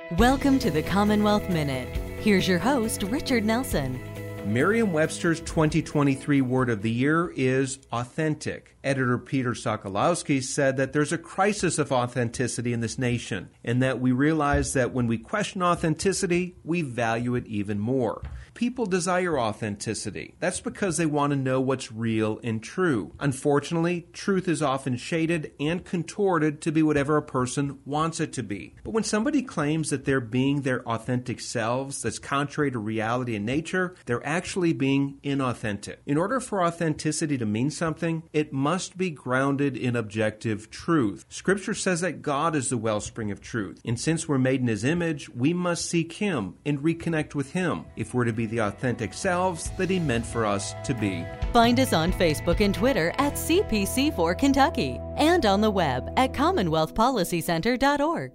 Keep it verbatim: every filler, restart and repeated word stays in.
Welcome to the Commonwealth Minute. Here's your host, Richard Nelson. Merriam-Webster's twenty twenty-three word of the year is authentic. Editor Peter Sokolowski said that there's a crisis of authenticity in this nation, and that we realize that when we question authenticity, we value it even more. People desire authenticity. That's because they want to know what's real and true. Unfortunately, truth is often shaded and contorted to be whatever a person wants it to be. But when somebody claims that they're being their authentic selves that's contrary to reality and nature, they're actually being inauthentic. In order for authenticity to mean something, it must be grounded in objective truth. Scripture says that God is the wellspring of truth, and since we're made in His image, we must seek Him and reconnect with Him if we're to be the authentic selves that He meant for us to be. Find us on Facebook and Twitter at C P C four Kentucky and on the web at commonwealth policy center dot org.